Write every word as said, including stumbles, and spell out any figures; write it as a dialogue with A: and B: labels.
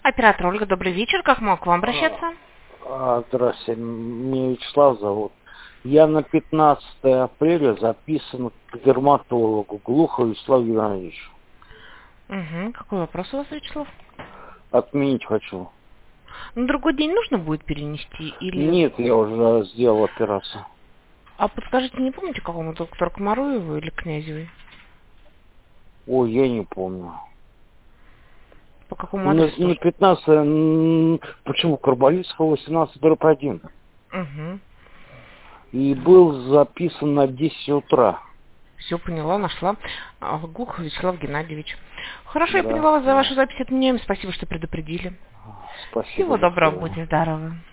A: Оператор Ольга, добрый вечер. Как могу к вам обращаться?
B: А, здравствуйте, меня Вячеслав зовут. Я на пятнадцатое апреля записан к дерматологу Глухову Вячеславу Ивановичу.
A: Угу. Какой вопрос у вас, Вячеслав?
B: Отменить хочу.
A: На другой день нужно будет перенести или...
B: Нет, я уже сделал операцию.
A: А подскажите, не помните, какому доктору Комаруеву или Князевой?
B: Ой, я не помню.
A: По какому
B: На,
A: адресу?
B: на пятнадцатое, м, почему, Карболицкого, восемнадцать, дробь один.
A: Угу.
B: И был записан на десять утра.
A: Все поняла, нашла. А, Глухов Вячеслав Геннадьевич. Хорошо, я
B: Да,
A: поняла вас за
B: да.
A: вашу запись. Отменяем. Спасибо, что предупредили.
B: Спасибо.
A: Всего
B: До
A: доброго,
B: свидания.
A: будьте здоровы.